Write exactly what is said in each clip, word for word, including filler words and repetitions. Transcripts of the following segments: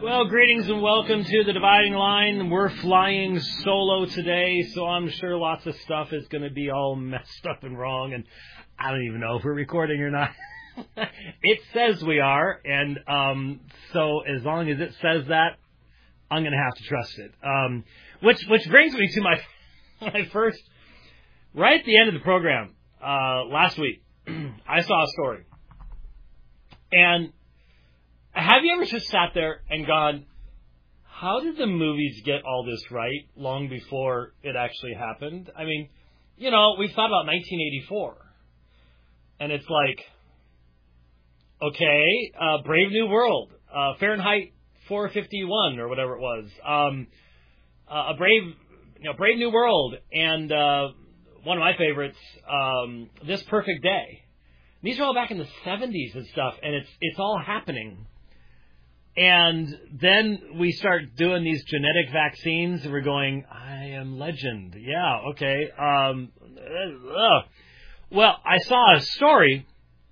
Well, greetings and welcome to the Dividing Line. We're flying solo today, so I'm sure lots of stuff is going to be all messed up and wrong, and I don't even know if we're recording or not. It says we are, and um, so as long as it says that, I'm going to have to trust it. Um, which which brings me to my my first, right at the end of the program uh, last week, I saw a story, and have you ever just sat there and gone, how did the movies get all this right long before it actually happened? I mean, you know, we've thought about nineteen eighty-four. And it's like, okay, uh, Brave New World, uh, Fahrenheit four fifty-one or whatever it was, um, uh, a Brave, you know, Brave New World, and uh, one of my favorites, um, This Perfect Day. These are all back in the seventies and stuff, and it's it's all happening. And then we start doing these genetic vaccines, and we're going, I am legend. Yeah, okay. Um, uh, well, I saw a story.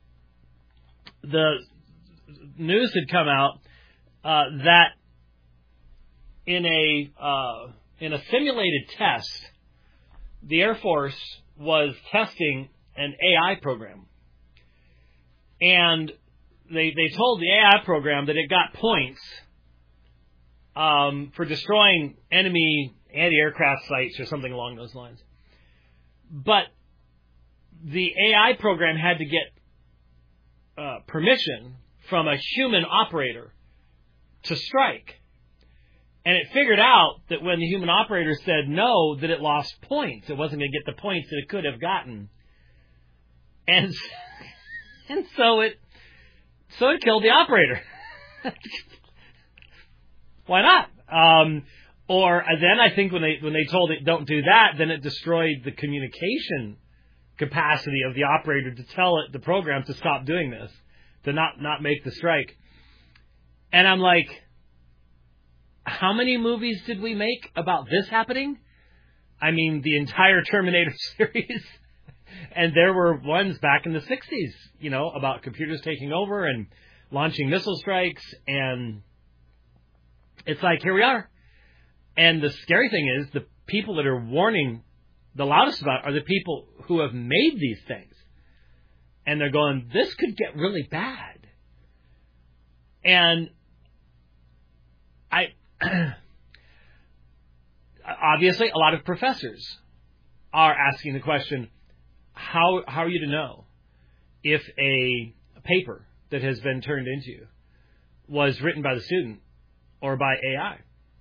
The news had come out uh, that in a uh, in a simulated test, the Air Force was testing an A I program. And They they told the A I program that it got points um, for destroying enemy anti-aircraft sites or something along those lines. But the A I program had to get uh, permission from a human operator to strike. And it figured out that when the human operator said no, that it lost points. It wasn't going to get the points that it could have gotten. And, and so it... So it killed the operator. Why not? Um, or then I think when they when they told it don't do that, then it destroyed the communication capacity of the operator to tell it the program to stop doing this, to not not make the strike. And I'm like, how many movies did we make about this happening? I mean, the entire Terminator series. And there were ones back in the sixties, you know, about computers taking over and launching missile strikes. And it's like, here we are. And the scary thing is the people that are warning the loudest about it are the people who have made these things. And they're going, this could get really bad. And I, obviously, a lot of professors are asking the question, How how are you to know if a paper that has been turned into was written by the student or by A I?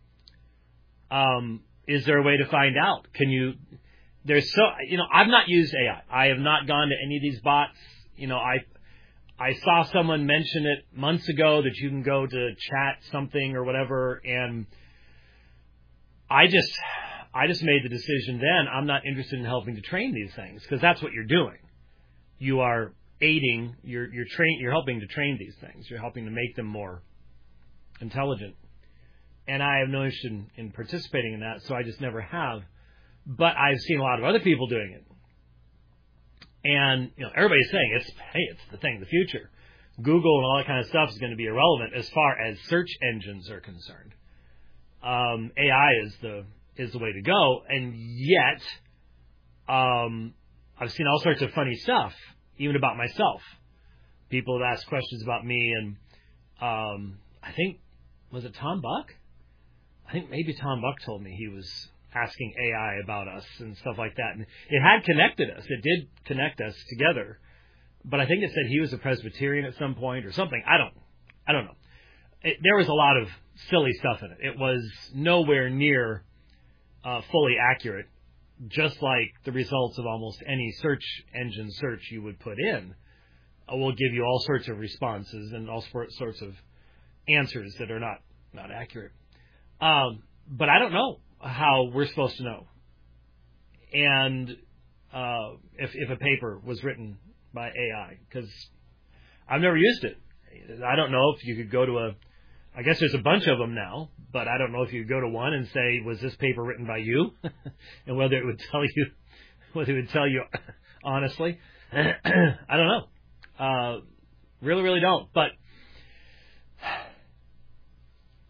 Um, is there a way to find out? Can you? There's so you know I've not used A I. I have not gone to any of these bots. You know I I saw someone mention it months ago that you can go to chat something or whatever, and I just. I just made the decision then, I'm not interested in helping to train these things, because that's what you're doing. You are aiding, you're you're train, you're helping to train these things. You're helping to make them more intelligent. And I have no interest in, in participating in that, so I just never have. But I've seen a lot of other people doing it. And you know, everybody's saying, it's hey, it's the thing of the future. Google and all that kind of stuff is going to be irrelevant as far as search engines are concerned. Um, A I is the... is the way to go, and yet um, I've seen all sorts of funny stuff, even about myself. People have asked questions about me, and um, I think, was it Tom Buck? I think maybe Tom Buck told me he was asking A I about us and stuff like that, and it had connected us. It did connect us together, but I think it said he was a Presbyterian at some point or something. I don't, I don't know. It, there was a lot of silly stuff in it. It was nowhere near Uh, fully accurate, just like the results of almost any search engine search you would put in uh, will give you all sorts of responses and all sorts of answers that are not, not accurate. Um, but I don't know how we're supposed to know. And uh, if, if a paper was written by A I, because I've never used it. I don't know if you could go to a I guess there's a bunch of them now, but I don't know if you could go to one and say, was this paper written by you? And whether it would tell you, whether it would tell you honestly. I don't know. Uh, really, really don't. But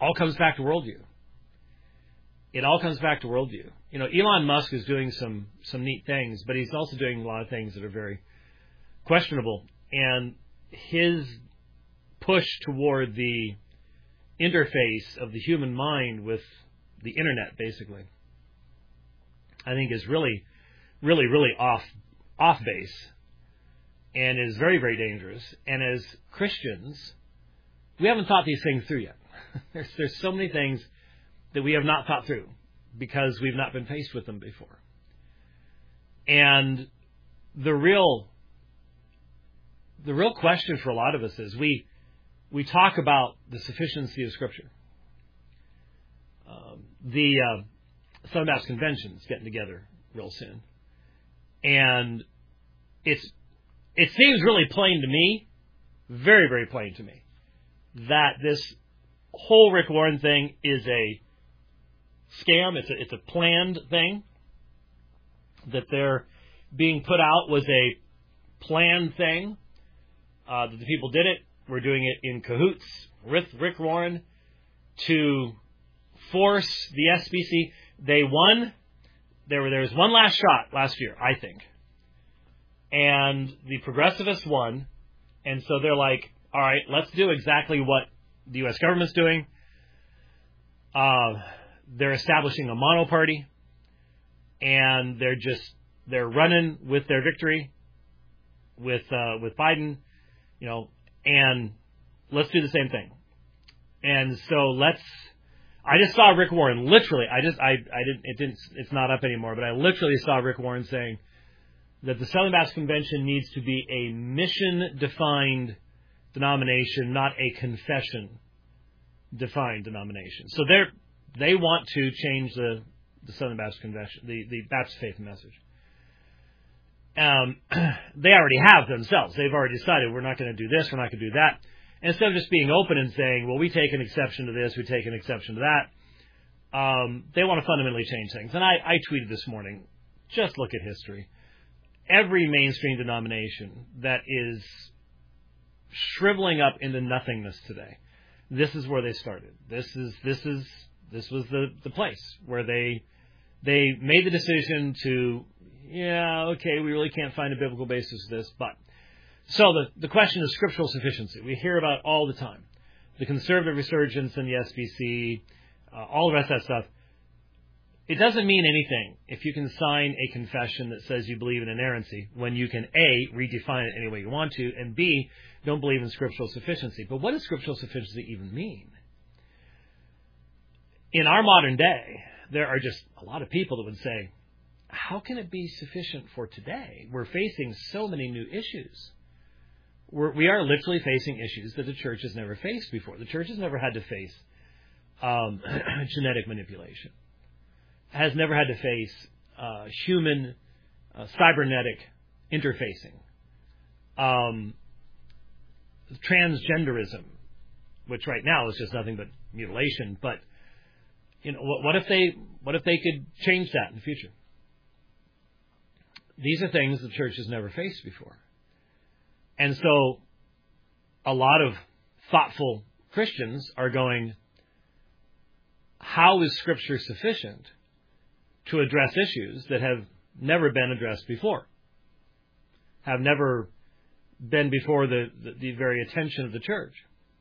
all comes back to worldview. It all comes back to worldview. You know, Elon Musk is doing some, some neat things, but he's also doing a lot of things that are very questionable. And his push toward the interface of the human mind with the internet, basically, I think is really, really, really off off base and is very, very dangerous. And as Christians, we haven't thought these things through yet. there's there's so many things that we have not thought through because we've not been faced with them before. And the real the real question for a lot of us is we we talk about the sufficiency of Scripture. Um, the uh, Southern Baptist Convention's getting together real soon. And it's it seems really plain to me, very, very plain to me, that this whole Rick Warren thing is a scam. It's a, it's a planned thing. That they're being put out was a planned thing. Uh, that the people did it. We're doing it in cahoots with Rick Warren to force the S B C. They won. There, were, there was one last shot last year, I think. And the progressivists won. And so they're like, all right, let's do exactly what the U S government's doing. Uh, they're establishing a monoparty. And they're just, they're running with their victory with uh, with Biden, you know, and let's do the same thing. And so let's, I just saw Rick Warren, literally, I just, I, I didn't, it didn't, it's not up anymore, but I literally saw Rick Warren saying that the Southern Baptist Convention needs to be a mission-defined denomination, not a confession-defined denomination. So they're, they want to change the, the Southern Baptist Convention, the, the Baptist faith and message. Um, they already have themselves. They've already decided we're not going to do this, we're not going to do that. And instead of just being open and saying, well, we take an exception to this, we take an exception to that, um, they want to fundamentally change things. And I, I tweeted this morning, just look at history. Every mainstream denomination that is shriveling up into nothingness today, this is where they started. This is this is this was the, the place where they they made the decision to, yeah, okay, we really can't find a biblical basis for this, but so the, the question is scriptural sufficiency. We hear about it all the time. The conservative resurgence in the S B C, uh, all the rest of that stuff. It doesn't mean anything if you can sign a confession that says you believe in inerrancy when you can, A, redefine it any way you want to, and B, don't believe in scriptural sufficiency. But what does scriptural sufficiency even mean? In our modern day, there are just a lot of people that would say, how can it be sufficient for today? We're facing so many new issues. We're, we are literally facing issues that the church has never faced before. The church has never had to face um, genetic manipulation, has never had to face uh, human uh, cybernetic interfacing, um, transgenderism, which right now is just nothing but mutilation. But you know, what, what if they what if they could change that in the future? These are things the church has never faced before. And so a lot of thoughtful Christians are going, how is Scripture sufficient to address issues that have never been addressed before, have never been before the, the, the very attention of the church?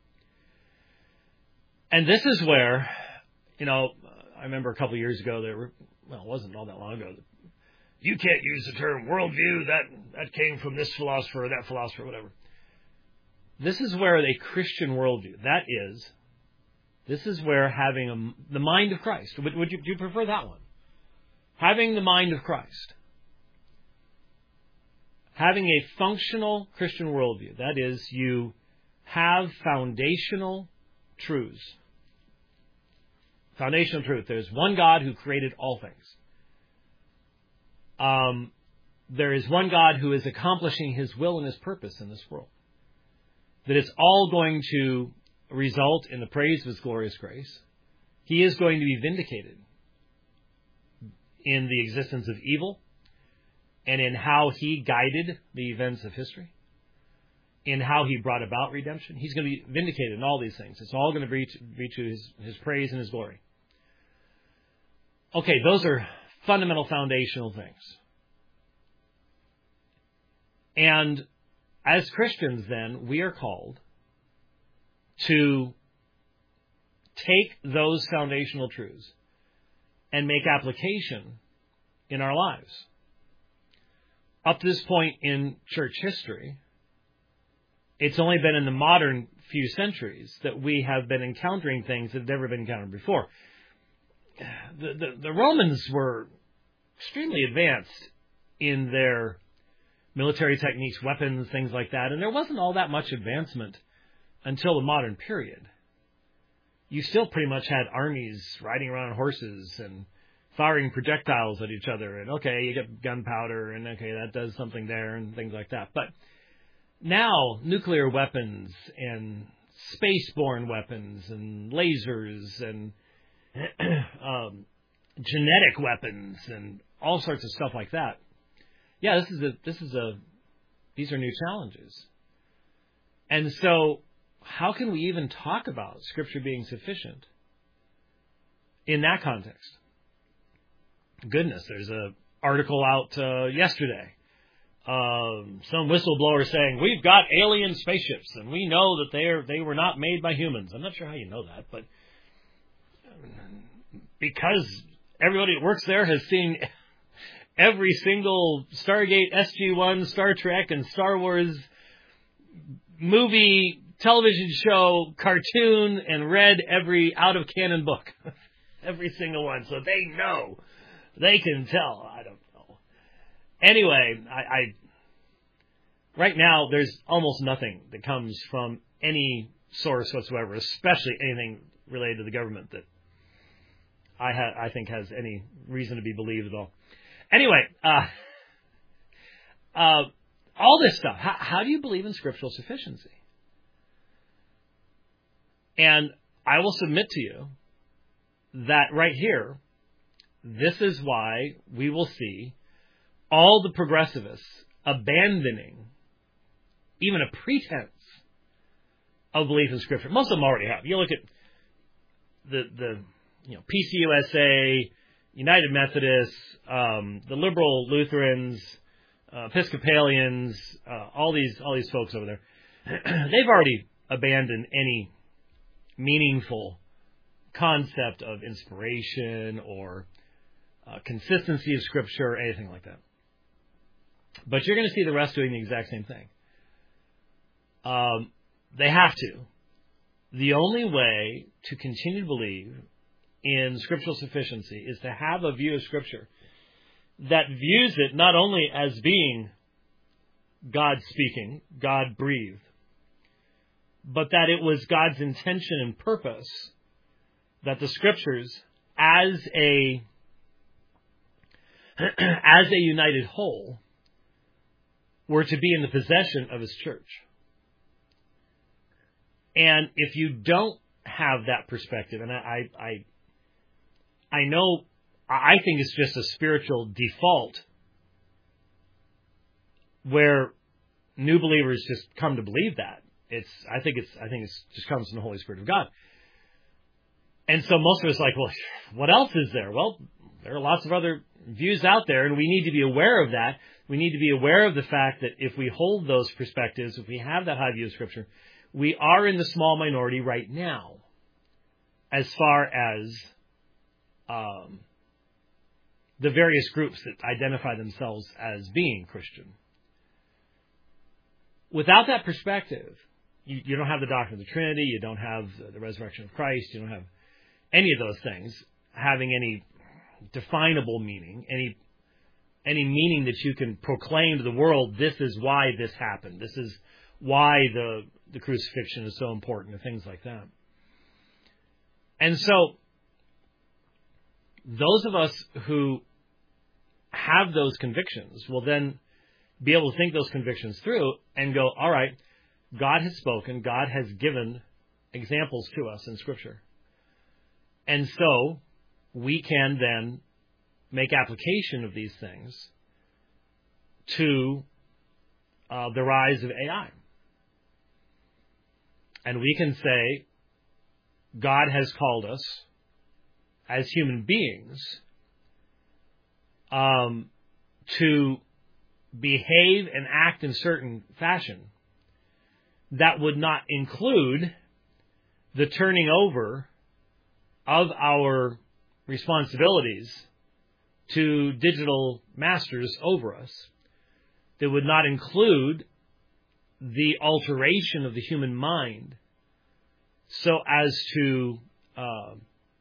And this is where, you know, I remember a couple of years ago, there were, well, it wasn't all that long ago, you can't use the term worldview, that that came from this philosopher or that philosopher, whatever. This is where a Christian worldview, that is, this is where having a, the mind of Christ, would, would you, do you prefer that one? Having the mind of Christ, having a functional Christian worldview, that is, you have foundational truths. Foundational truth. There's one God who created all things. Um, there is one God who is accomplishing His will and His purpose in this world. That it's all going to result in the praise of His glorious grace. He is going to be vindicated in the existence of evil and in how He guided the events of history. in how he brought about redemption. He's going to be vindicated in all these things. It's all going to be to, be to his, his praise and his glory. Okay, those are fundamental foundational things. And as Christians, then, we are called to take those foundational truths and make application in our lives. Up to this point in church history, it's only been in the modern few centuries that we have been encountering things that have never been encountered before. The, the, the Romans were extremely advanced in their military techniques, weapons, things like that, and there wasn't all that much advancement until the modern period. You still pretty much had armies riding around on horses and firing projectiles at each other, and okay, you get gunpowder, and okay, that does something there, and things like that. But now, nuclear weapons and space-borne weapons and lasers and um, genetic weapons and all sorts of stuff like that. Yeah, this is a this is a these are new challenges. And so, how can we even talk about Scripture being sufficient in that context? Goodness, there's an article out uh, yesterday. Um, some whistleblower saying, we've got alien spaceships, and we know that they are they were not made by humans. I'm not sure how you know that, but because everybody that works there has seen every single Stargate, S G one, Star Trek, and Star Wars movie, television show, cartoon, and read every out-of-canon book. Every single one. So they know. They can tell. I don't know. Anyway, I, I right now there's almost nothing that comes from any source whatsoever, especially anything related to the government, that I ha- I think has any reason to be believed at all. Anyway, uh, uh, all this stuff. How, how do you believe in scriptural sufficiency? And I will submit to you that right here, this is why we will see all the progressivists abandoning even a pretense of belief in Scripture. Most of them already have. You look at the the you know P C U S A, United Methodists, um, the liberal Lutherans, uh, Episcopalians, uh, all these all these folks over there. They've already abandoned any meaningful concept of inspiration or uh, consistency of Scripture or anything like that. But you're going to see the rest doing the exact same thing. Um, they have to. The only way to continue to believe in scriptural sufficiency is to have a view of Scripture that views it not only as being God speaking, God breathed, but that it was God's intention and purpose that the Scriptures, as a as a united whole, were to be in the possession of His church. And if you don't have that perspective, and I, I, I know, I think it's just a spiritual default where new believers just come to believe that. It's, I think it's, I think it's just comes from the Holy Spirit of God. And so most of us are like, well, what else is there? Well, there are lots of other views out there, and we need to be aware of that. We need to be aware of the fact that if we hold those perspectives, if we have that high view of Scripture, we are in the small minority right now as far as um, the various groups that identify themselves as being Christian. Without that perspective, you, you don't have the doctrine of the Trinity, you don't have the resurrection of Christ, you don't have any of those things having any definable meaning, any any meaning that you can proclaim to the world, this is why this happened, this is why the, the crucifixion is so important, and things like that. And so, those of us who have those convictions will then be able to think those convictions through and go, all right, God has spoken, God has given examples to us in Scripture. And so, we can then make application of these things to uh, the rise of A I. And we can say, God has called us as human beings um, to behave and act in certain fashion that would not include the turning over of our responsibilities to digital masters over us, that would not include the alteration of the human mind so as to uh,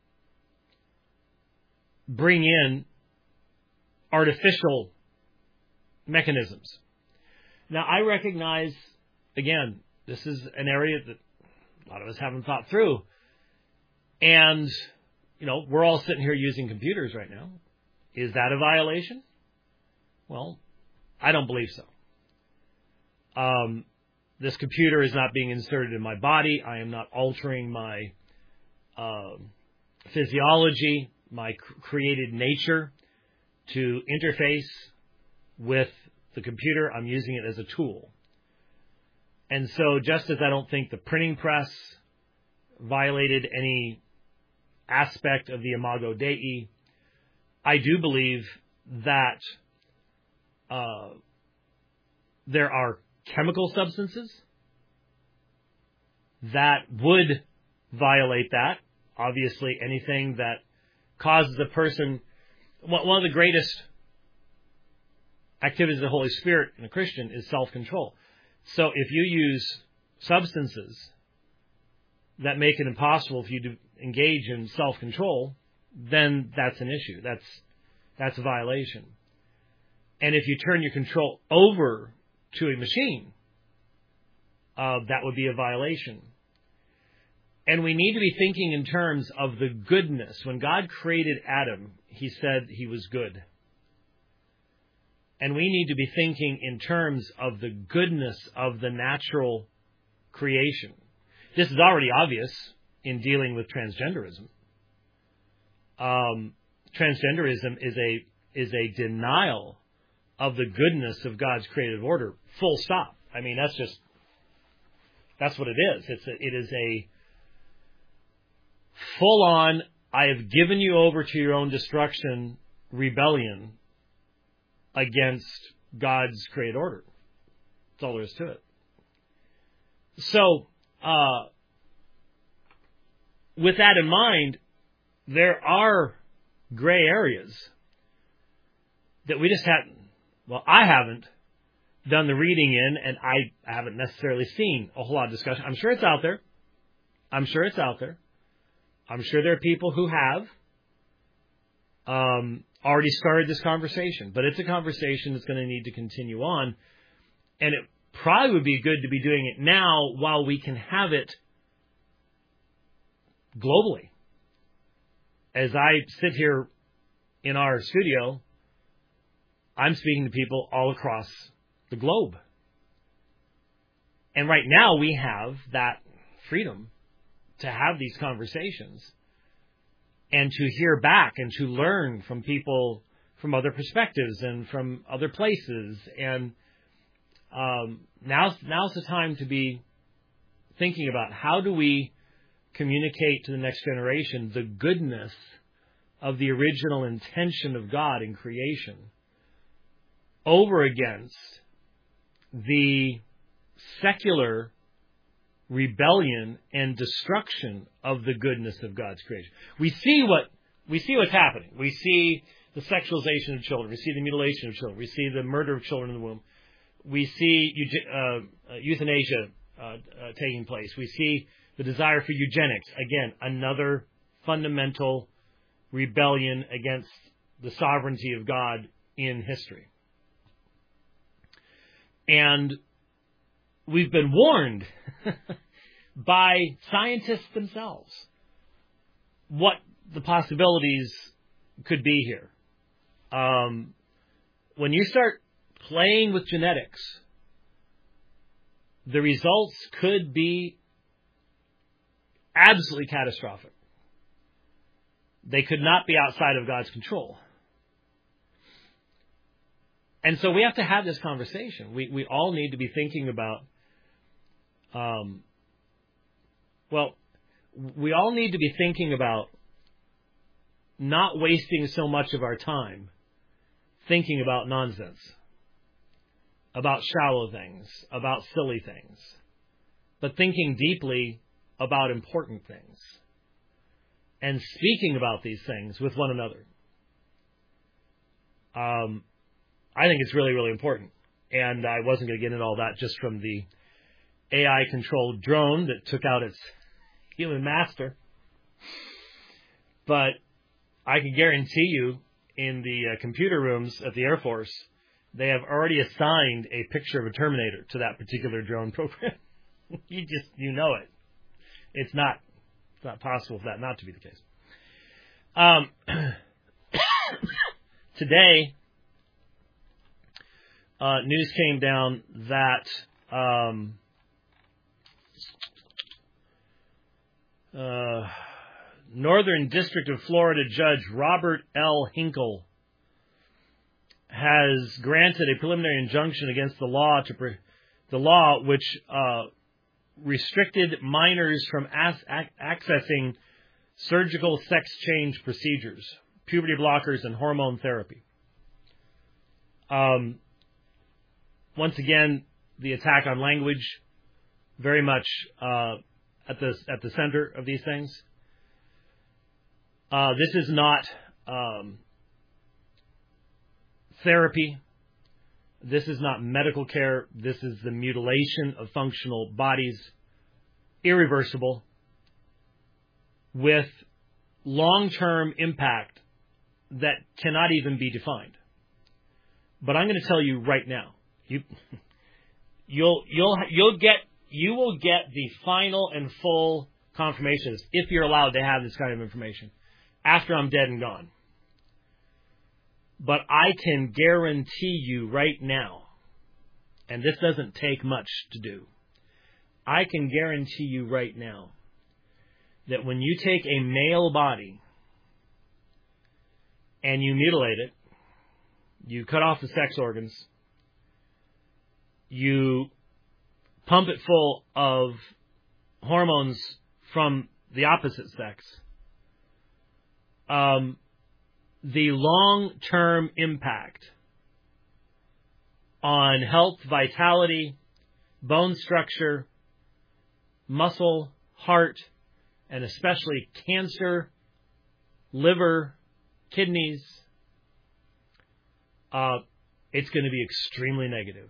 bring in artificial mechanisms. Now, I recognize, again, this is an area that a lot of us haven't thought through. And, you know, we're all sitting here using computers right now. Is that a violation? Well, I don't believe so. Um, this computer is not being inserted in my body. I am not altering my uh, physiology, my cr- created nature to interface with the computer. I'm using it as a tool. And so just as I don't think the printing press violated any aspect of the Imago Dei, I do believe that uh, there are chemical substances that would violate that. Obviously, anything that causes a person... One of the greatest activities of the Holy Spirit in a Christian is self-control. So if you use substances that make it impossible for you to engage in self-control, then that's an issue. That's that's a violation. And if you turn your control over to a machine, uh, that would be a violation. And we need to be thinking in terms of the goodness. When God created Adam, he said he was good. And we need to be thinking in terms of the goodness of the natural creation. This is already obvious in dealing with transgenderism. Um, transgenderism is a is a denial of the goodness of God's creative order. Full stop. I mean, that's just that's what it is. It's a, it is a full on, I have given you over to your own destruction rebellion against God's created order. That's all there is to it. So, uh, with that in mind, there are gray areas that we just haven't, well, I haven't done the reading in, and I haven't necessarily seen a whole lot of discussion. I'm sure it's out there. I'm sure it's out there. I'm sure there are people who have um, already started this conversation, but it's a conversation that's going to need to continue on, and it probably would be good to be doing it now while we can have it globally. As I sit here in our studio, I'm speaking to people all across the globe. And right now we have that freedom to have these conversations and to hear back and to learn from people from other perspectives and from other places. And um, now's, now's the time to be thinking about how do we communicate to the next generation the goodness of the original intention of God in creation over against the secular rebellion and destruction of the goodness of God's creation. We see what we see what's happening. We see the sexualization of children. We see the mutilation of children. We see the murder of children in the womb. We see uh, euthanasia uh, uh, taking place. We see the desire for eugenics. Again, another fundamental rebellion against the sovereignty of God in history. And we've been warned by scientists themselves what the possibilities could be here. Um, when you start playing with genetics, the results could be absolutely catastrophic. They could not be outside of God's control. And so we have to have this conversation. We we all need to be thinking about um, Well, we all need to be thinking about not wasting so much of our time thinking about nonsense, about shallow things, about silly things, but thinking deeply about important things and speaking about these things with one another. Um, I think it's really, really important. And I wasn't going to get into all that just from the A I-controlled drone that took out its human master. But I can guarantee you, in the uh, computer rooms at the Air Force, they have already assigned a picture of a Terminator to that particular drone program. you just, you know it. It's not, it's not possible for that not to be the case. Um, today, uh, news came down that um, uh, Northern District of Florida Judge Robert L. Hinkle has granted a preliminary injunction against the law to pre- the law which uh, restricted minors from as- ac- accessing surgical sex change procedures, puberty blockers, and hormone therapy. Um, once again, the attack on language, very much uh, at the at the center of these things. Uh, this is not um, therapy. This is not medical care. This is the mutilation of functional bodies, irreversible, with long-term impact that cannot even be defined. But I'm going to tell you right now, you, you'll you'll you'll get you will get the final and full confirmations if you're allowed to have this kind of information after I'm dead and gone. But I can guarantee you right now, and this doesn't take much to do, I can guarantee you right now that when you take a male body and you mutilate it, you cut off the sex organs, you pump it full of hormones from the opposite sex, um, the long-term impact on health, vitality, bone structure, muscle, heart, and especially cancer, liver, kidneys, uh, it's going to be extremely negative.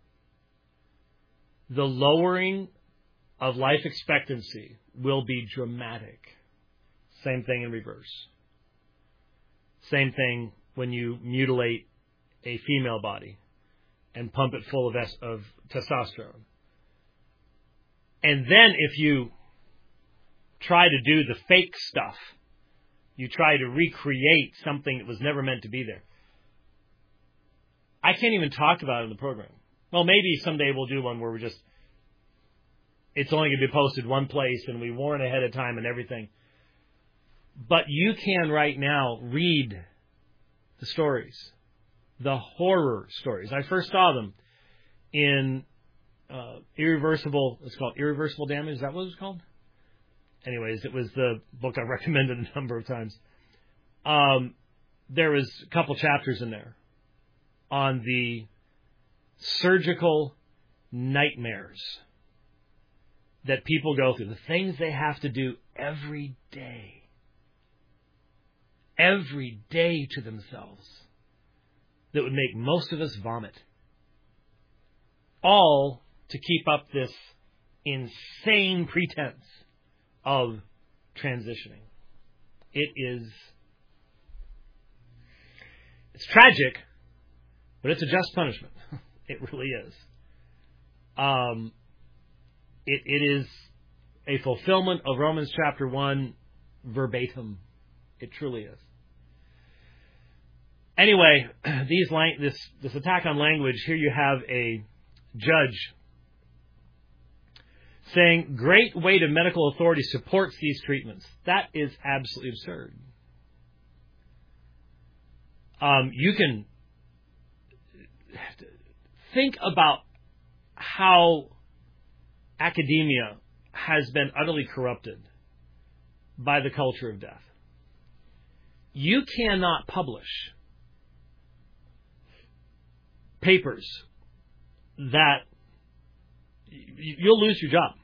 The lowering of life expectancy will be dramatic. Same thing in reverse. Same thing when you mutilate a female body and pump it full of, es- of testosterone. And then if you try to do the fake stuff, you try to recreate something that was never meant to be there. I can't even talk about it in the program. Well, maybe someday we'll do one where we're just, it's only going to be posted one place and we warn ahead of time and everything. But you can right now read the stories, the horror stories. I first saw them in uh, Irreversible, it's called Irreversible Damage. Is that what it was called? Anyways, it was the book I recommended a number of times. Um, there was a couple chapters in there on the surgical nightmares that people go through, the things they have to do every day. Every day to themselves that would make most of us vomit. All to keep up this insane pretense of transitioning. It is, it's tragic, but it's a just punishment. It really is. Um, it, it is a fulfillment of Romans chapter one verbatim. It truly is. Anyway, these lang- this this attack on language, here you have a judge saying great weight of medical authority supports these treatments. That is absolutely absurd. Um, you can think about how academia, has been utterly corrupted by the culture of death. You cannot publish papers that you'll lose your job.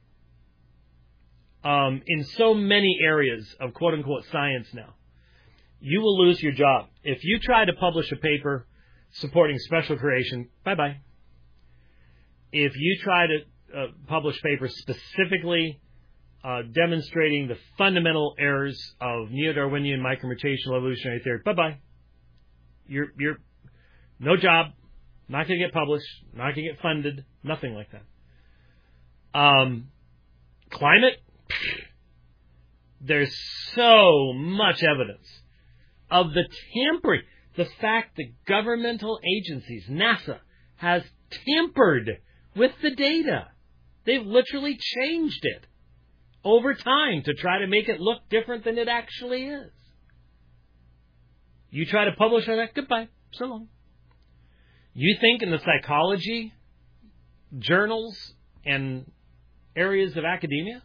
Um, in so many areas of quote-unquote science now, you will lose your job. If you try to publish a paper supporting special creation, bye-bye. If you try to uh, publish papers specifically uh, demonstrating the fundamental errors of neo-Darwinian micromutational evolutionary theory, bye-bye. You're, you're no job, not going to get published, not going to get funded, nothing like that. Um, climate, there's so much evidence of the tampering. The fact that governmental agencies, NASA, has tampered with the data. They've literally changed it over time to try to make it look different than it actually is. You try to publish on that, goodbye, so long. You think in the psychology journals and areas of academia,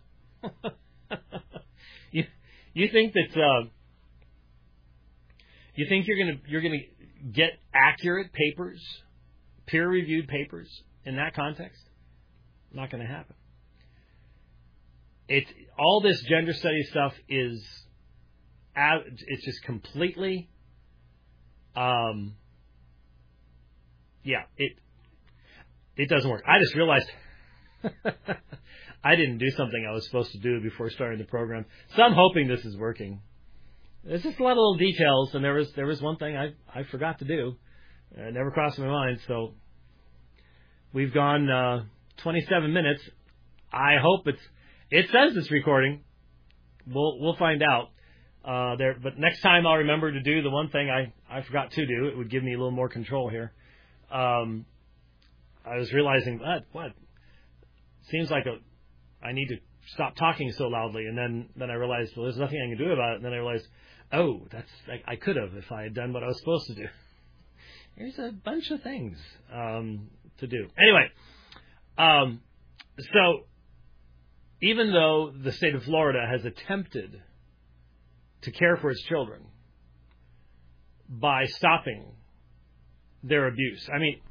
you you think that uh, you think you're gonna you're gonna get accurate papers, peer-reviewed papers in that context? Not going to happen. It's all this gender studies stuff is it's just completely um yeah it it doesn't work. I just realized I didn't do something I was supposed to do before starting the program, so I'm hoping this is working. There's just a lot of little details, and there was there was one thing I I forgot to do. It never crossed my mind, so we've gone uh, twenty-seven minutes. I hope it's. It says it's recording. We'll we'll find out. Uh, there, but next time I'll remember to do the one thing I, I forgot to do. It would give me a little more control here. Um, I was realizing what what seems like a I need to stop talking so loudly, and then then I realized well, there's nothing I can do about it. And then I realized, oh, that's I, I could have if I had done what I was supposed to do. There's a bunch of things um, to do. Anyway, um, so even though the state of Florida has attempted to care for its children by stopping their abuse, I mean,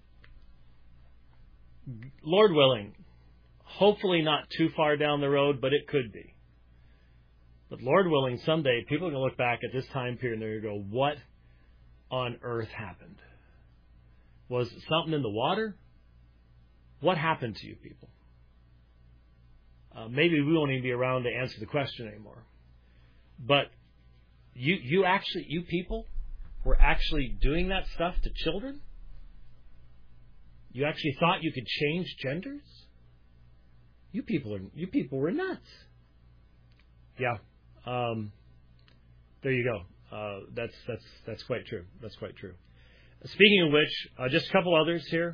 Lord willing, hopefully not too far down the road, but it could be. But Lord willing, someday people are going to look back at this time period and they're going to go, what on earth happened? Was it something in the water? What happened to you people? Uh, maybe we won't even be around to answer the question anymore. But you you actually, you people were actually doing that stuff to children? You actually thought you could change genders? You people are you people were nuts. Yeah. Um, there you go. Uh, that's that's that's quite true. That's quite true. Speaking of which, uh, just a couple others here.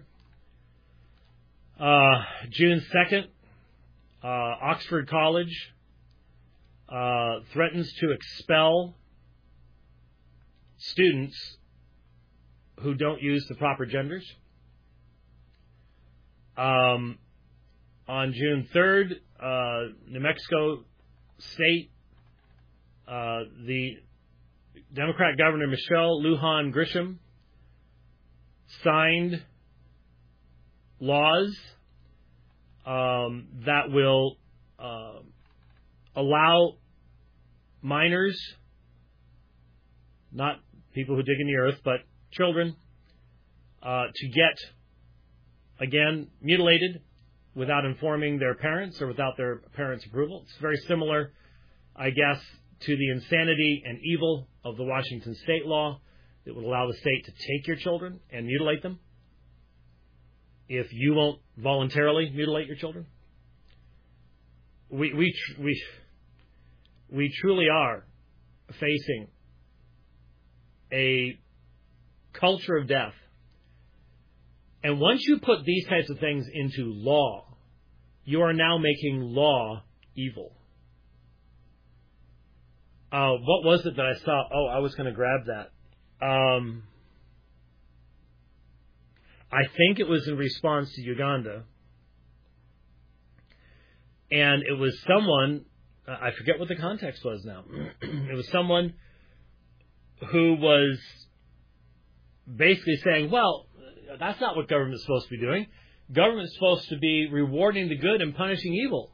Uh, June second, uh, Oxford College uh, threatens to expel students who don't use the proper genders. Um, on June third, uh, New Mexico State, uh, the Democrat Governor Michelle Lujan Grisham signed laws um, that will uh, allow minors, not people who dig in the earth, but children, uh, to get, again, mutilated without informing their parents or without their parents' approval. It's very similar, I guess, to the insanity and evil of the Washington state law that would allow the state to take your children and mutilate them if you won't voluntarily mutilate your children. We we we we truly are facing a culture of death. And once you put these types of things into law, you are now making law evil. Uh, what was it that I saw? Oh, I was going to grab that. Um, I think it was in response to Uganda. And it was someone, I forget what the context was now. It was someone who was basically saying, well, that's not what government's supposed to be doing. Government's supposed to be rewarding the good and punishing evil.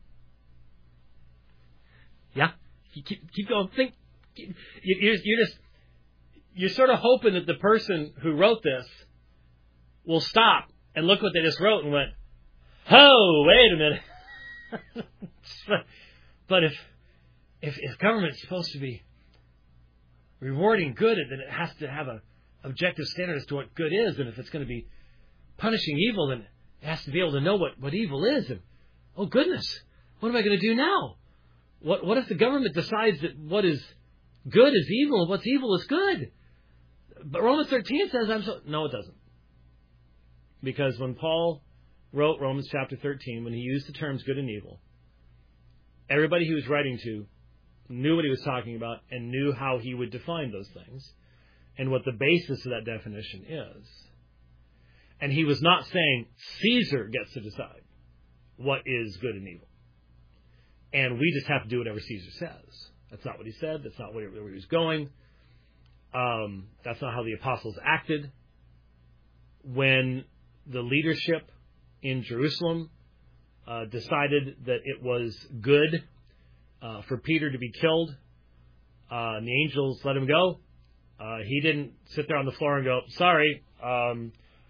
Yeah, keep, keep going. Think. You're, you're just, you're sort of hoping that the person who wrote this will stop and look what they just wrote and went, oh, wait a minute. but, but if, if if government's supposed to be rewarding good, then it has to have a objective standard as to what good is, and if it's going to be punishing evil, then it has to be able to know what, what evil is. And oh goodness, what am I going to do now? What what if the government decides that what is good is evil and what's evil is good? But Romans thirteen says I'm so no, it doesn't, because when Paul wrote Romans chapter thirteen, when he used the terms good and evil, everybody he was writing to knew what he was talking about and knew how he would define those things and what the basis of that definition is. And he was not saying Caesar gets to decide what is good and evil, and we just have to do whatever Caesar says. That's not what he said. That's not where he was going. Um, that's not how the apostles acted. When the leadership in Jerusalem uh, decided that it was good uh, for Peter to be killed, uh, and the angels let him go, uh, he didn't sit there on the floor and go, sorry, um,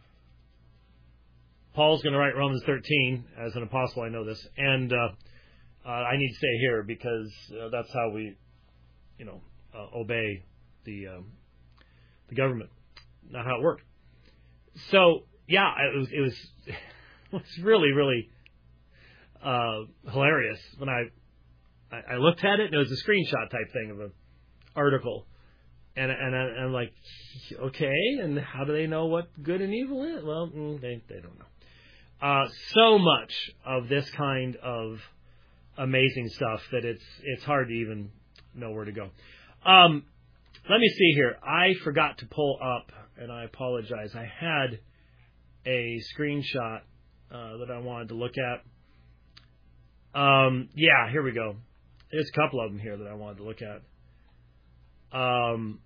Paul's going to write Romans thirteen. As an apostle, I know this, and uh, uh, I need to stay here because uh, that's how we, you know, uh, obey the um, the government. Not how it worked. So yeah, it was it was it was really really uh, hilarious when I, I I looked at it, and it was a screenshot type thing of an article, and and, I, and I'm like, okay, and how do they know what good and evil is? Well, mm, they they don't know. Uh, so much of this kind of amazing stuff that it's it's hard to even know where to go. Um, let me see here. I forgot to pull up, and I apologize. I had a screenshot uh, that I wanted to look at. Um, yeah, here we go. There's a couple of them here that I wanted to look at. Um,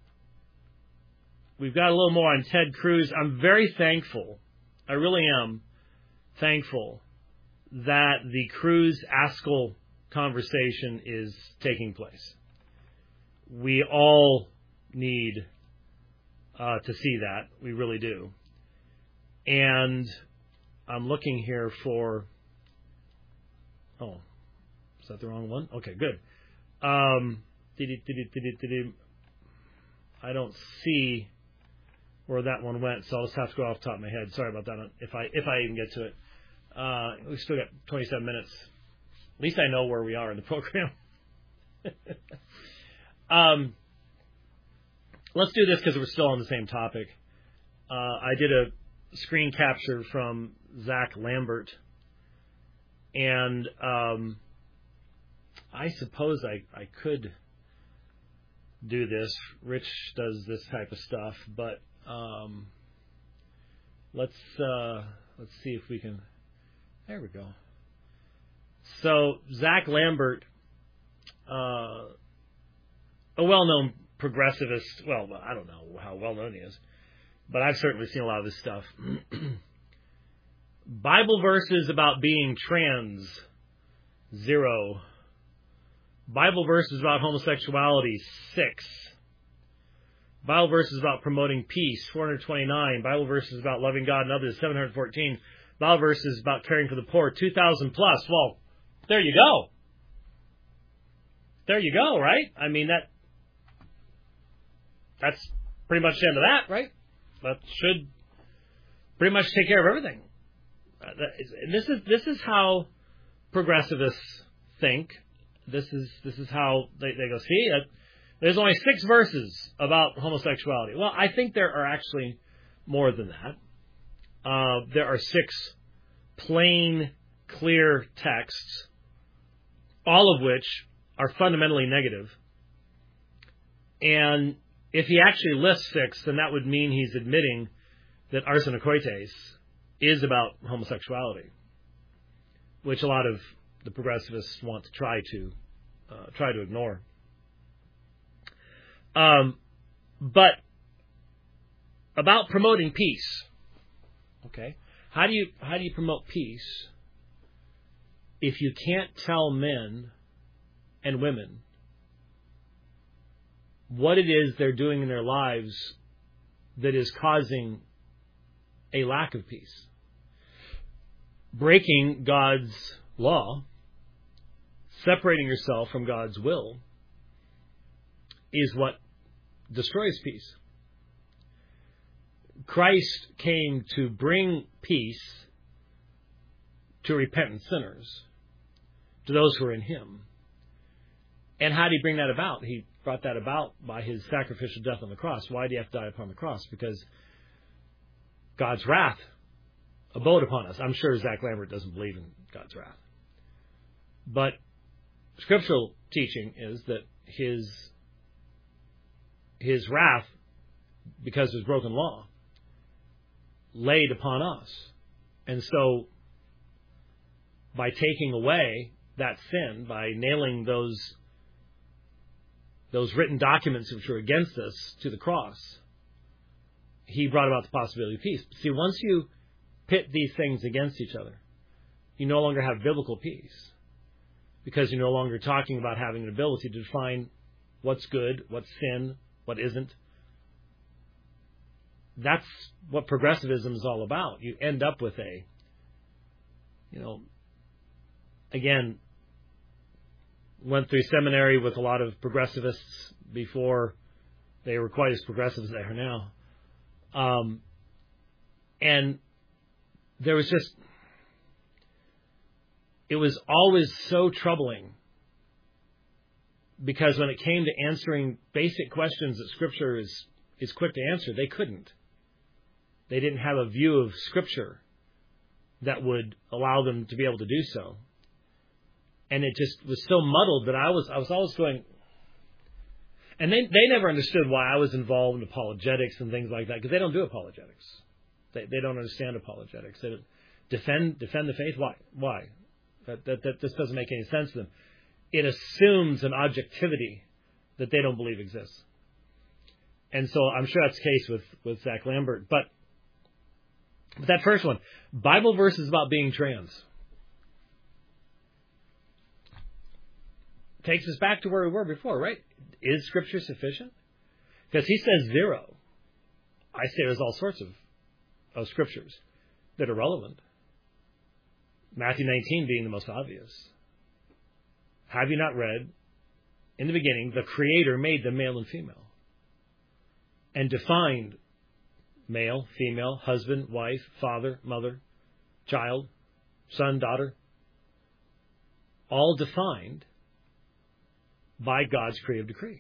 we've got a little more on Ted Cruz. I'm very thankful. I really am thankful that the Cruz-Askell conversation is taking place. We all need uh, to see that. We really do. And I'm looking here for... Oh, is that the wrong one? Okay, good. Um, I don't see where that one went, so I'll just have to go off the top of my head. Sorry about that, if I if I even get to it. Uh, we still got twenty-seven minutes. At least I know where we are in the program. um, let's do this because we're still on the same topic. Uh, I did a screen capture from Zach Lambert, and um, I suppose I, I could do this. Rich does this type of stuff, but um, let's uh, let's see if we can. There we go. So Zach Lambert, uh, a well-known progressivist. Well, I don't know how well-known he is, but I've certainly seen a lot of this stuff. Bible verses about being trans, zero. Bible verses about homosexuality, six. Bible verses about promoting peace, four hundred twenty-nine. Bible verses about loving God and others, seven hundred fourteen. Bible verses about caring for the poor, two thousand plus. Well, there you go. There you go, right? I mean, that that's pretty much the end of that, right? That should pretty much take care of everything. Uh, and this is this is how progressivists think. This is this is how they, they go, see, uh, there's only six verses about homosexuality. Well, I think there are actually more than that. Uh, there are six plain, clear texts, all of which are fundamentally negative. And if he actually lists six, then that would mean he's admitting that arsenokoites is about homosexuality, which a lot of the progressivists want to try to uh, try to ignore. Um, but about promoting peace, okay? How do you how do you promote peace if you can't tell men and women what it is they're doing in their lives that is causing a lack of peace? Breaking God's law, separating yourself from God's will, is what destroys peace. Christ came to bring peace to repentant sinners, to those who are in Him. And how did He bring that about? He brought that about by His sacrificial death on the cross. Why did He have to die upon the cross? Because God's wrath abode upon us. I'm sure Zach Lambert doesn't believe in God's wrath. But scriptural teaching is that His, His wrath, because of His broken law, laid upon us. And so, by taking away that sin, by nailing those those written documents which were against us to the cross, He brought about the possibility of peace. See, once you pit these things against each other, you no longer have biblical peace, because you're no longer talking about having an ability to define what's good, what's sin, what isn't. That's what progressivism is all about. You end up with a, you know, again, went through seminary with a lot of progressivists before they were quite as progressive as they are now. Um, and there was just, it was always so troubling, because when it came to answering basic questions that Scripture is, is quick to answer, they couldn't. They didn't have a view of Scripture that would allow them to be able to do so. And it just was so muddled that I was I was always going, and they they never understood why I was involved in apologetics and things like that, because they don't do apologetics. They they don't understand apologetics. They don't defend defend the faith. Why why that that that this doesn't make any sense to them. It assumes an objectivity that they don't believe exists. And so I'm sure that's the case with with Zach Lambert. But but that first one, Bible verses about being trans, takes us back to where we were before, right? Is Scripture sufficient? Because he says zero. I say there's all sorts of, of Scriptures that are relevant. Matthew nineteen being the most obvious. Have you not read, in the beginning, the Creator made them male and female, and defined male, female, husband, wife, father, mother, child, son, daughter, all defined by God's creative decree.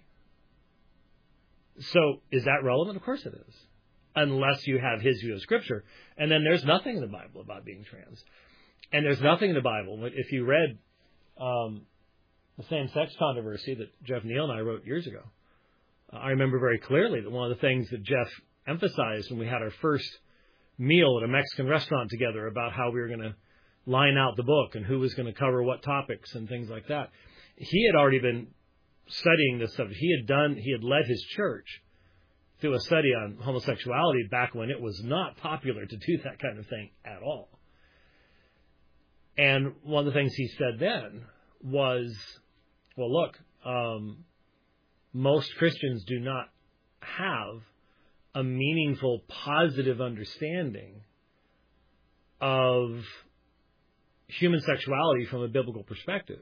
So, is that relevant? Of course it is. Unless you have His view of Scripture. And then there's nothing in the Bible about being trans. And there's nothing in the Bible. If you read um, the same-sex controversy that Jeff Neal and I wrote years ago, I remember very clearly that one of the things that Jeff emphasized when we had our first meal at a Mexican restaurant together about how we were going to line out the book and who was going to cover what topics and things like that. He had already been studying this subject. He had done, he had led his church through a study on homosexuality back when it was not popular to do that kind of thing at all. And one of the things he said then was, well, look, um, most Christians do not have a meaningful, positive understanding of human sexuality from a biblical perspective.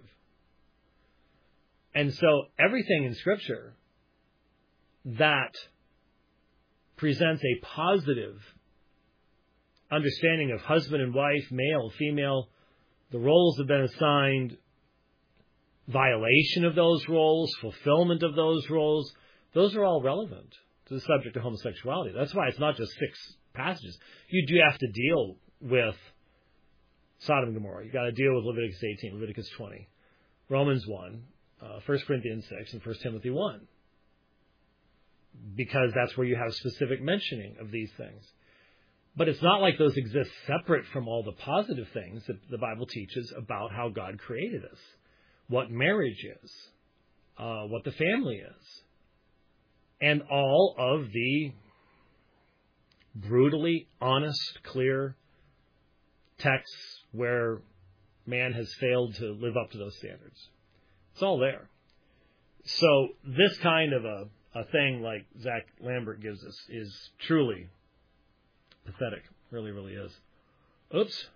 And so everything in Scripture that presents a positive understanding of husband and wife, male, female, the roles have been assigned, violation of those roles, fulfillment of those roles, those are all relevant to the subject of homosexuality. That's why it's not just six passages. You do have to deal with Sodom and Gomorrah. You've got to deal with Leviticus eighteen, Leviticus twenty, Romans one, uh, First Corinthians six, and First Timothy one. Because that's where you have specific mentioning of these things. But it's not like those exist separate from all the positive things that the Bible teaches about how God created us, what marriage is, uh, what the family is, and all of the brutally honest, clear texts where man has failed to live up to those standards. It's all there. So this kind of a, a thing like Zach Lambert gives us is truly pathetic. Really, really is. Oops.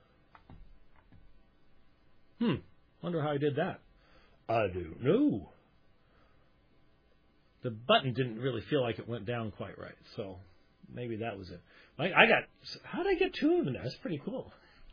Hmm. Wonder how I did that. I don't know. The button didn't really feel like it went down quite right, so maybe that was it. I, I got. How did I get two of them there? That's pretty cool.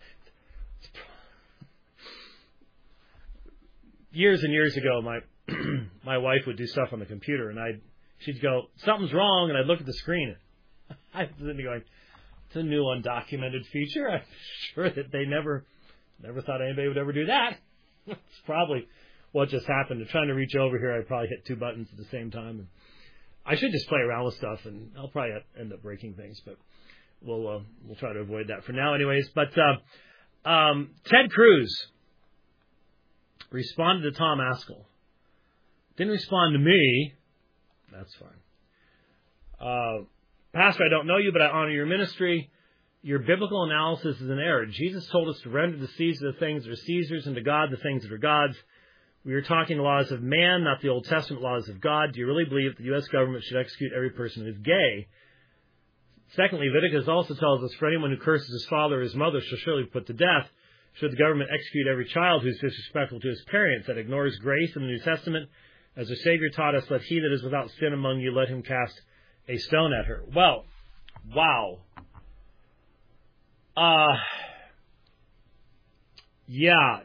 Years and years ago, my my wife would do stuff on the computer, and I'd she'd go, "Something's wrong," and I'd look at the screen. I'd be going, "It's a new undocumented feature." I'm sure that they never never thought anybody would ever do that. It's probably what just happened. I'm trying to reach over here, I probably hit two buttons at the same time. And I should just play around with stuff, and I'll probably end up breaking things, but we'll uh, we'll try to avoid that for now, anyways. But uh, um, Ted Cruz responded to Tom Ascol. Didn't respond to me. That's fine. Uh, Pastor, I don't know you, but I honor your ministry. Your biblical analysis is an error. Jesus told us to render to Caesar the things that are Caesar's and to God the things that are God's. We are talking the laws of man, not the Old Testament laws of God. Do you really believe that the U S government should execute every person who is gay? Secondly, Leviticus also tells us, for anyone who curses his father or his mother shall surely be put to death. Should the government execute every child who is disrespectful to his parents, that ignores grace in the New Testament? As our Savior taught us, let he that is without sin among you, let him cast a stone at her. Well, wow. Uh, yeah.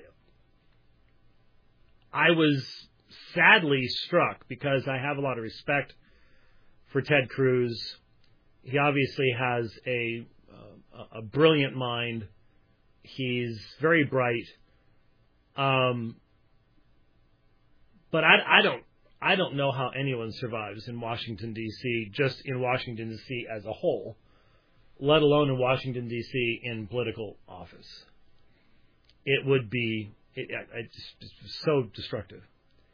I was sadly struck because I have a lot of respect for Ted Cruz. He obviously has a uh, a brilliant mind. He's very bright. Um, but I, I don't I don't know how anyone survives in Washington, D C, just in Washington, D C as a whole, let alone in Washington, D C in political office. It would be it, it, it's just so destructive.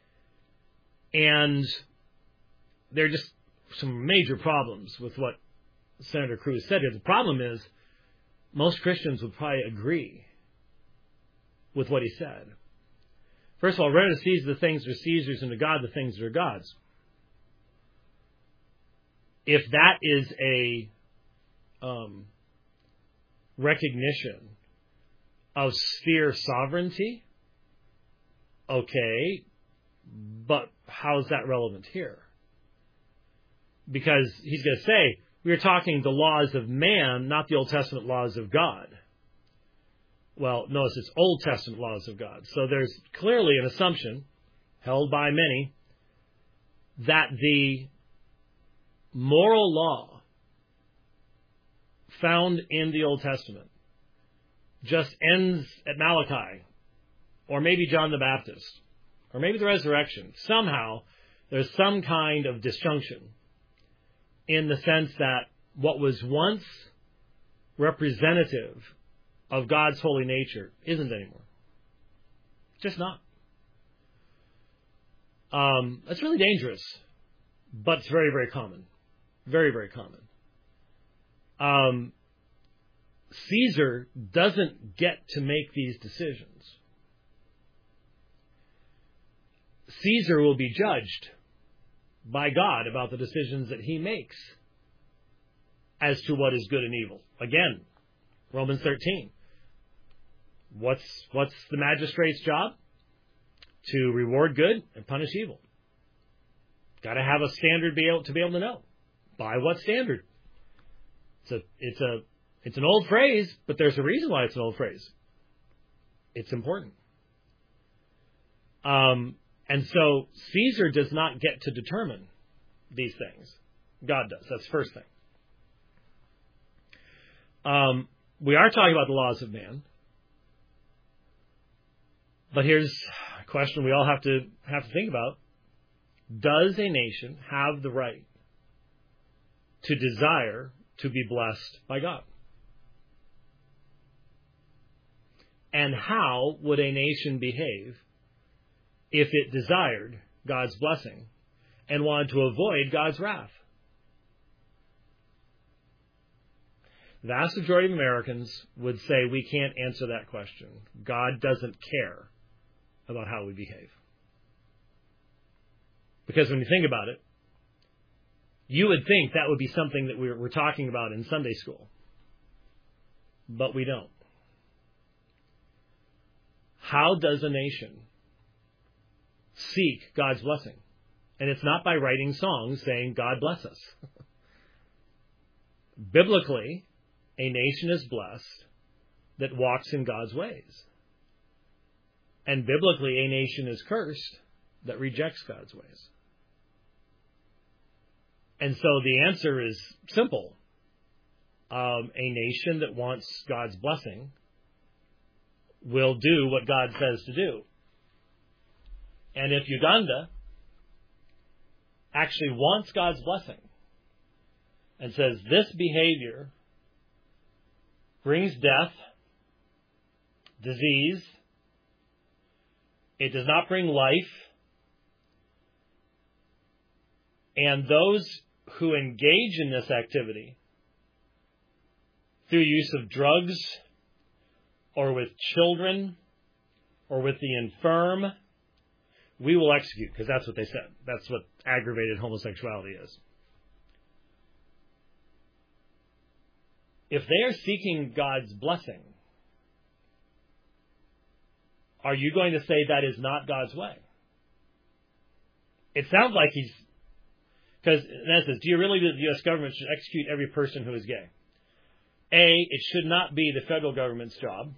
And there are just some major problems with what Senator Cruz said here. The problem is most Christians would probably agree with what he said. First of all, render to Caesar the things that are Caesar's and to God the things that are God's. If that is a um, recognition of sphere sovereignty, okay, but how is that relevant here? Because he's going to say, we are talking the laws of man, not the Old Testament laws of God. Well, notice it's Old Testament laws of God. So there's clearly an assumption, held by many, that the moral law found in the Old Testament just ends at Malachi, or maybe John the Baptist, or maybe the resurrection. Somehow, there's some kind of disjunction in the sense that what was once representative of God's holy nature isn't anymore. Just not. Um, that's really dangerous, but it's very, very common. Very, very common. Um, Caesar doesn't get to make these decisions. Caesar will be judged by God about the decisions that he makes as to what is good and evil. Again, Romans thirteen. What's what's the magistrate's job? To reward good and punish evil. Got to have a standard be able to be able to know. By what standard? It's a it's a it's an old phrase, but there's a reason why it's an old phrase. It's important. Um, and so Caesar does not get to determine these things. God does. That's the first thing. Um, we are talking about the laws of man. But here's a question we all have to have to think about. Does a nation have the right to desire to be blessed by God? And how would a nation behave if it desired God's blessing and wanted to avoid God's wrath? The vast majority of Americans would say we can't answer that question. God doesn't care about how we behave. Because when you think about it, you would think that would be something that we're, we're talking about in Sunday school. But we don't. How does a nation seek God's blessing? And it's not by writing songs saying, God bless us. Biblically, a nation is blessed that walks in God's ways. And biblically, a nation is cursed that rejects God's ways. And so the answer is simple. Um, a nation that wants God's blessing will do what God says to do. And if Uganda actually wants God's blessing and says this behavior brings death, disease, it does not bring life, and those who engage in this activity through use of drugs or with children or with the infirm, we will execute, because that's what they said. That's what aggravated homosexuality is. If they are seeking God's blessing, are you going to say that is not God's way? It sounds like he's, because that says, do you really believe the U S government should execute every person who is gay? A, it should not be the federal government's job.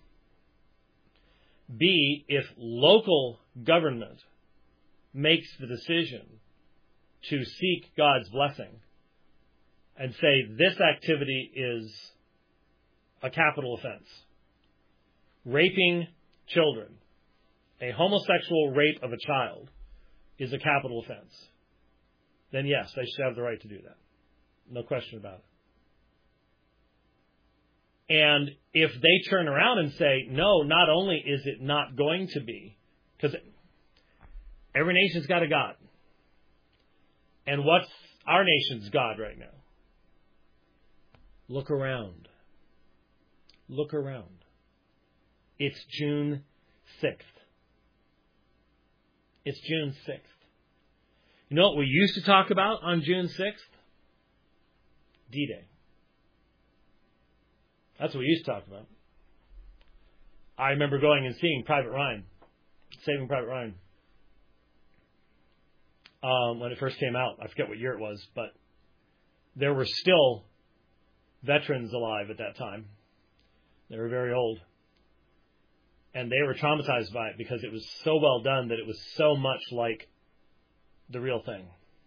B, if local government makes the decision to seek God's blessing and say this activity is a capital offense, raping children, a homosexual rape of a child is a capital offense, then yes, they should have the right to do that. No question about it. And if they turn around and say, no, not only is it not going to be, because every nation's got a God. And what's our nation's God right now? Look around. Look around. It's June sixth. It's June sixth. You know what we used to talk about on June sixth? D-Day. That's what we used to talk about. I remember going and seeing Private Ryan, Saving Private Ryan, um, when it first came out. I forget what year it was, but there were still veterans alive at that time. They were very old. And they were traumatized by it because it was so well done that it was so much like the real thing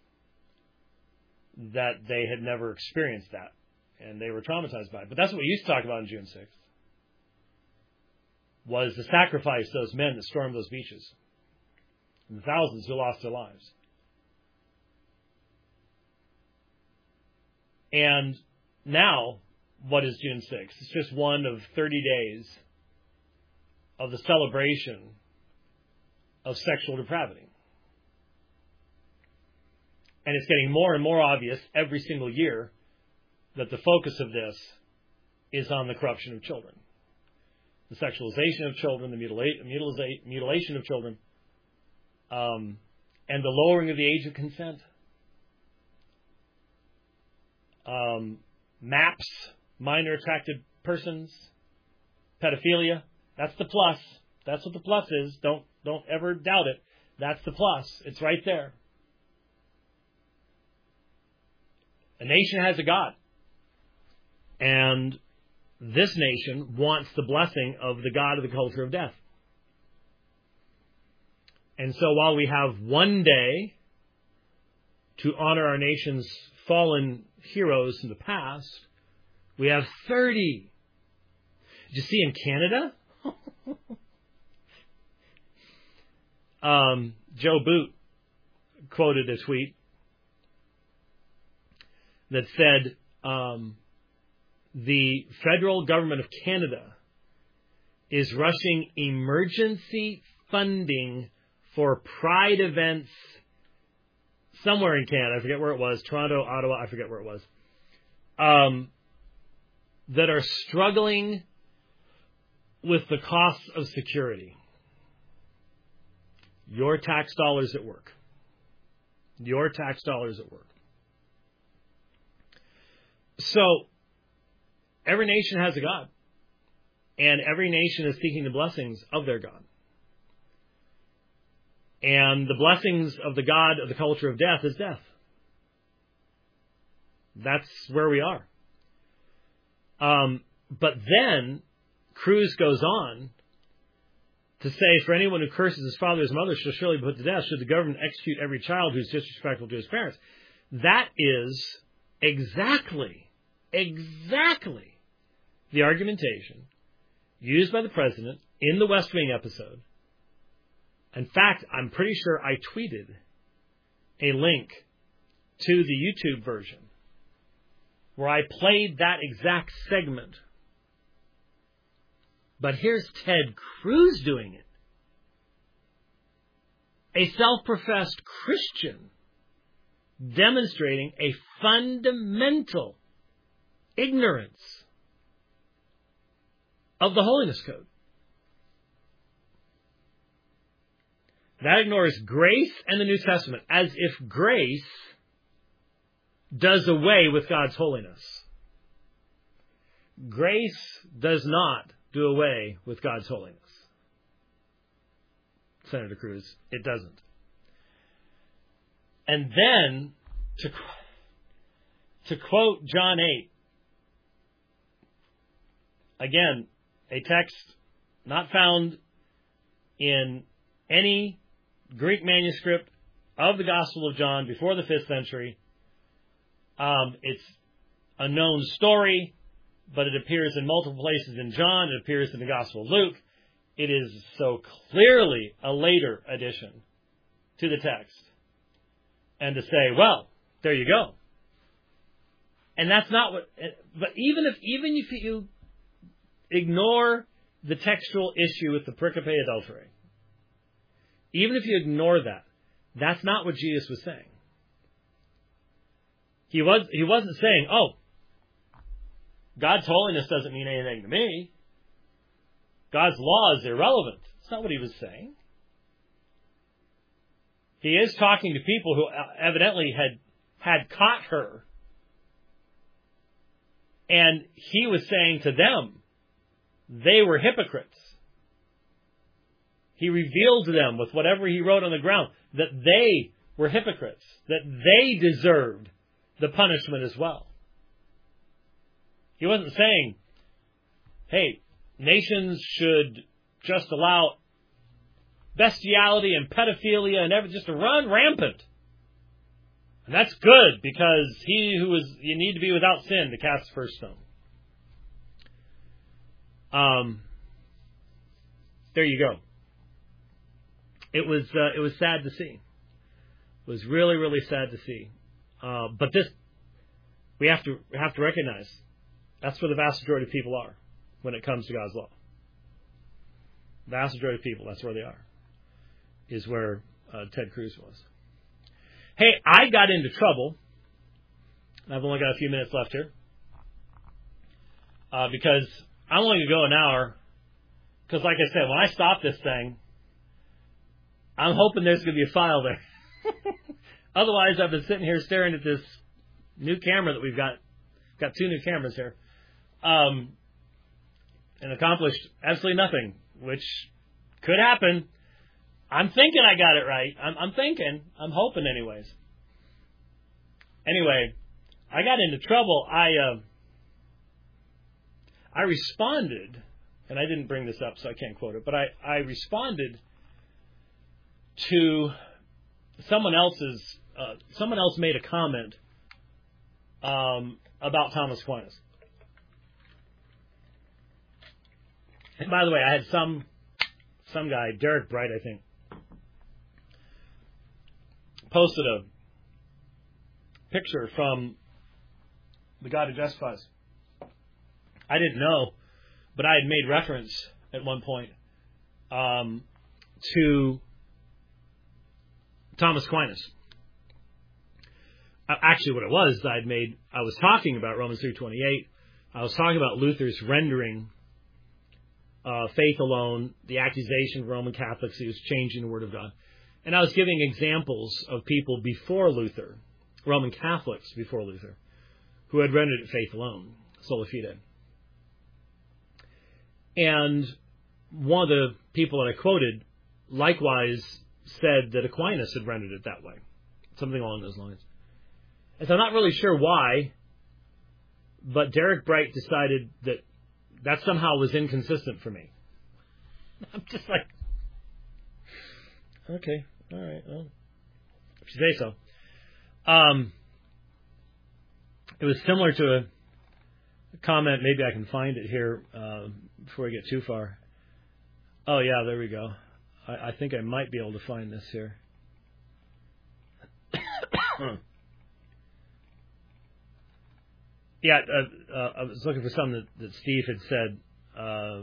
that they had never experienced that. And they were traumatized by it. But that's what we used to talk about on June sixth, was the sacrifice those men that stormed those beaches, and the thousands who lost their lives. And now, what is June sixth? It's just one of thirty days of the celebration of sexual depravity. And it's getting more and more obvious every single year that the focus of this is on the corruption of children. The sexualization of children, the mutila- mutila- mutilation of children, um, and the lowering of the age of consent. Um, MAPS, minor attracted persons, pedophilia, that's the plus. That's what the plus is. Don't, don't ever doubt it. That's the plus. It's right there. A nation has a God. And this nation wants the blessing of the God of the culture of death. And so while we have one day to honor our nation's fallen heroes in the past, we have thirty. Did you see in Canada? um, Joe Boot quoted a tweet that said, um, the federal government of Canada is rushing emergency funding for pride events somewhere in Canada. I forget where it was. Toronto, Ottawa, I forget where it was. Um, that are struggling with the costs of security. Your tax dollars at work. Your tax dollars at work. So, every nation has a God. And every nation is seeking the blessings of their God. And the blessings of the God of the culture of death is death. That's where we are. Um, but then, Cruz goes on to say, for anyone who curses his father or his mother shall surely be put to death, should the government execute every child who is disrespectful to his parents. That is exactly, exactly the argumentation used by the president in the West Wing episode. In fact, I'm pretty sure I tweeted a link to the YouTube version where I played that exact segment. But here's Ted Cruz doing it. A self-professed Christian demonstrating a fundamental ignorance of the Holiness Code. That ignores grace and the New Testament, as if grace does away with God's holiness. Grace does not do away with God's holiness. Senator Cruz, it doesn't. And then, to, to quote John eight, again, a text not found in any Greek manuscript of the Gospel of John before the fifth century. Um, it's a known story, but it appears in multiple places in John. It appears in the Gospel of Luke. It is so clearly a later addition to the text. And to say, well, there you go. And that's not what, but even if, even if you ignore the textual issue with the pericope adultery, even if you ignore that, that's not what Jesus was saying. He was, he wasn't saying, oh, God's holiness doesn't mean anything to me. God's law is irrelevant. That's not what he was saying. He is talking to people who evidently had, had caught her. And he was saying to them, they were hypocrites. He revealed to them with whatever he wrote on the ground that they were hypocrites, that they deserved the punishment as well. He wasn't saying, hey, nations should just allow bestiality and pedophilia and everything just to run rampant. And that's good because he who is, you need to be without sin to cast the first stone. Um, there you go. It was uh, it was sad to see. It was really, really sad to see. Uh, but this, we have to have to recognize, that's where the vast majority of people are when it comes to God's law. The vast majority of people, that's where they are, is where uh, Ted Cruz was. Hey, I got into trouble. I've only got a few minutes left here. Uh, because I'm only going to go an hour. Because like I said, when I stop this thing, I'm hoping there's going to be a file there. Otherwise, I've been sitting here staring at this new camera that we've got. Got two new cameras here. Um, and accomplished absolutely nothing, which could happen. I'm thinking I got it right. I'm, I'm thinking. I'm hoping anyways. Anyway, I got into trouble. I uh, I responded, and I didn't bring this up, so I can't quote it, but I, I responded to someone else's, uh, someone else made a comment um, about Thomas Aquinas. And by the way, I had some some guy, Derek Bright, I think, posted a picture from The God Who Justifies. I didn't know, but I had made reference at one point um, to Thomas Aquinas. Actually, what it was, I'd made, I was talking about Romans three twenty-eight. I was talking about Luther's rendering uh, faith alone, the accusation of Roman Catholics, he was changing the Word of God. And I was giving examples of people before Luther, Roman Catholics before Luther, who had rendered it faith alone, sola fide. And one of the people that I quoted likewise said that Aquinas had rendered it that way, something along those lines. And so I'm not really sure why, but Derek Bright decided that that somehow was inconsistent for me. I'm just like, okay, all right, well, if you say so. Um, it was similar to a comment, maybe I can find it here uh, before I get too far. Oh, yeah, there we go. I, I think I might be able to find this here. Yeah, uh, uh, I was looking for something that, that Steve had said. Uh,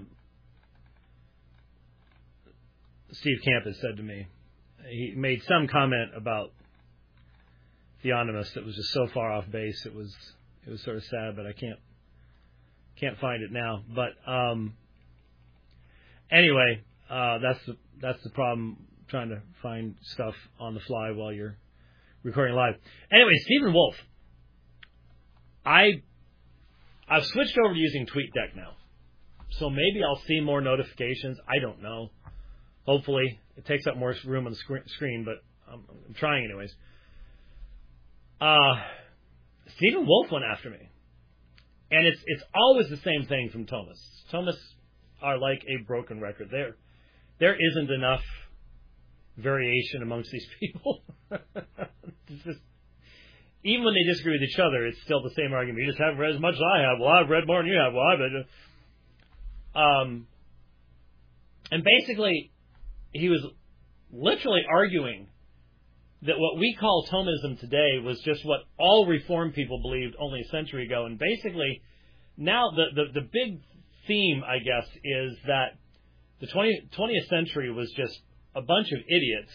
Steve Camp had said to me. He made some comment about Theonomist that was just so far off base. It was it was sort of sad, but I can't can't find it now. But um, anyway, uh, that's the that's the problem, trying to find stuff on the fly while you're recording live. Anyway, Stephen Wolf. I I've switched over to using TweetDeck now, so maybe I'll see more notifications. I don't know. Hopefully, it takes up more room on the screen, but I'm, I'm trying anyways. Uh, Stephen Wolf went after me, and it's it's always the same thing from Thomists. Thomists are like a broken record. There there isn't enough variation amongst these people. It's just, even when they disagree with each other, it's still the same argument. You just haven't read as much as I have. Well, I've read more than you have. Well, I've read. Um, and basically, he was literally arguing that what we call Thomism today was just what all Reformed people believed only a century ago. And basically, now the, the, the big theme, I guess, is that the twentieth century was just a bunch of idiots.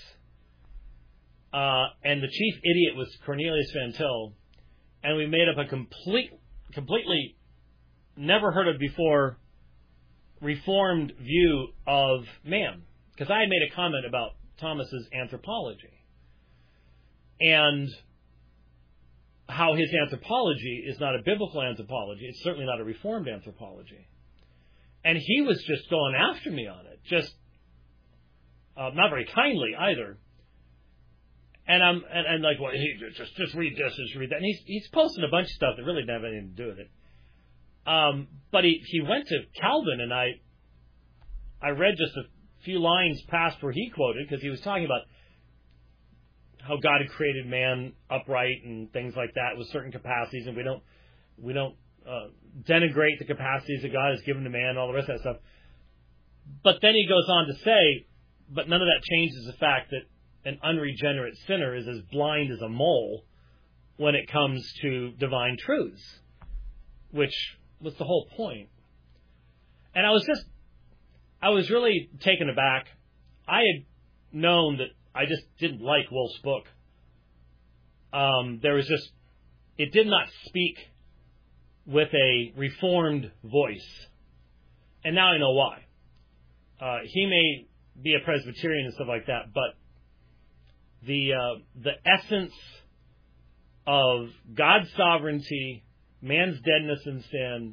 Uh, and the chief idiot was Cornelius Van Til, and we made up a complete, completely never heard of before Reformed view of man. Because I had made a comment about Thomas's anthropology and how his anthropology is not a biblical anthropology. It's certainly not a Reformed anthropology. And he was just going after me on it, just uh, not very kindly either. And I'm and, and like, well, he just just read this, just read that. And he's he's posting a bunch of stuff that really didn't have anything to do with it. Um, but he, he went to Calvin, and I I read just a few lines past where he quoted, because he was talking about how God had created man upright and things like that with certain capacities, and we don't we don't uh, denigrate the capacities that God has given to man, all the rest of that stuff. But then he goes on to say, but none of that changes the fact that an unregenerate sinner is as blind as a mole when it comes to divine truths, which was the whole point. And I was just, I was really taken aback. I had known that I just didn't like Wolf's book. Um, there was just, it did not speak with a Reformed voice. And now I know why. Uh, he may be a Presbyterian and stuff like that, but the uh, the essence of God's sovereignty, man's deadness in sin,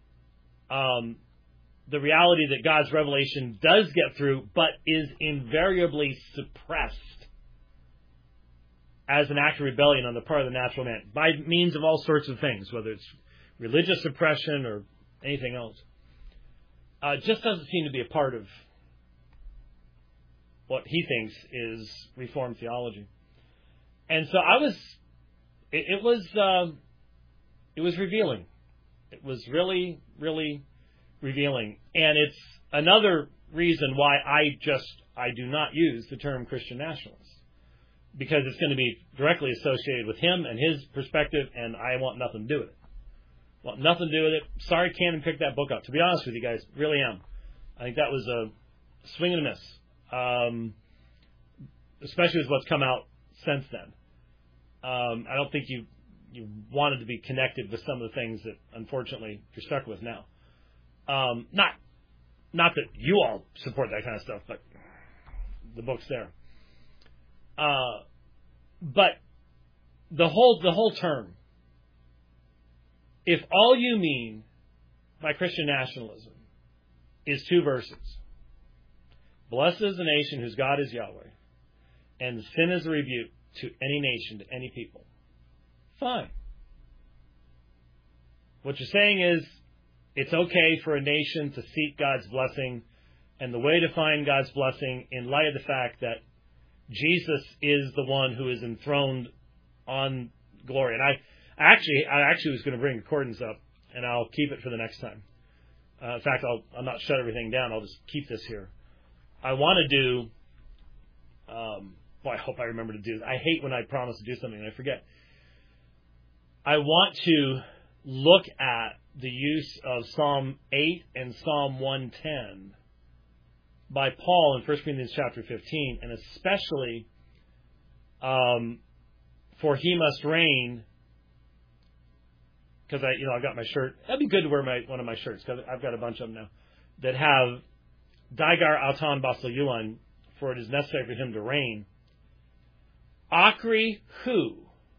um, the reality that God's revelation does get through, but is invariably suppressed as an act of rebellion on the part of the natural man, by means of all sorts of things, whether it's religious suppression or anything else, uh, just doesn't seem to be a part of what he thinks is Reformed theology. And so I was, it, it was, um, it was revealing. It was really, really revealing. And it's another reason why I just, I do not use the term Christian nationalist. Because it's going to be directly associated with him and his perspective, and I want nothing to do with it. Want nothing to do with it. Sorry Cannon picked that book up. To be honest with you guys, really am. I think that was a swing and a miss, um, especially with what's come out since then. Um, I don't think you you wanted to be connected with some of the things that, unfortunately, you're stuck with now. Um, not not that you all support that kind of stuff, but the book's there. Uh, but the whole the whole term, if all you mean by Christian nationalism is two verses, blessed is the nation whose God is Yahweh, and sin is a rebuke to any nation, to any people, fine. What you're saying is it's okay for a nation to seek God's blessing, and the way to find God's blessing in light of the fact that Jesus is the one who is enthroned on glory. And I actually, I actually was going to bring accordance up, and I'll keep it for the next time. Uh, in fact, I'll, I'll not shut everything down. I'll just keep this here. I want to do, um, well, I hope I remember to do this. I hate when I promise to do something and I forget. I want to look at the use of Psalm eight and Psalm one ten by Paul in First Corinthians chapter fifteen, and especially um, for he must reign, because I, you know, I've got my shirt. That'd be good to wear my one of my shirts, because I've got a bunch of them now that have Digar Auton Basal, for it is necessary for him to reign. Akri hu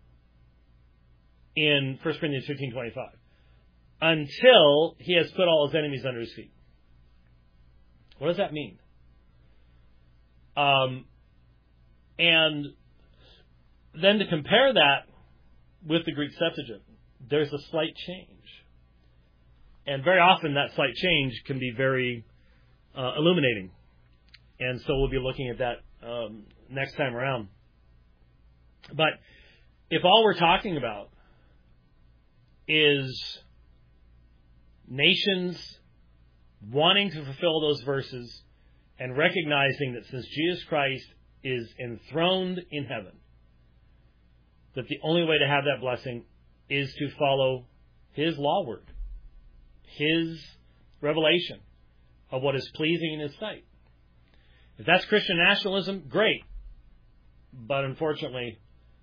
in First Corinthians fifteen twenty-five, until he has put all his enemies under his feet. What does that mean? Um, and then to compare that with the Greek Septuagint, there's a slight change. And very often that slight change can be very uh, illuminating. And so we'll be looking at that um, next time around. But if all we're talking about is nations wanting to fulfill those verses and recognizing that since Jesus Christ is enthroned in heaven, that the only way to have that blessing is to follow His law word, His revelation of what is pleasing in His sight. If that's Christian nationalism, great. But unfortunately,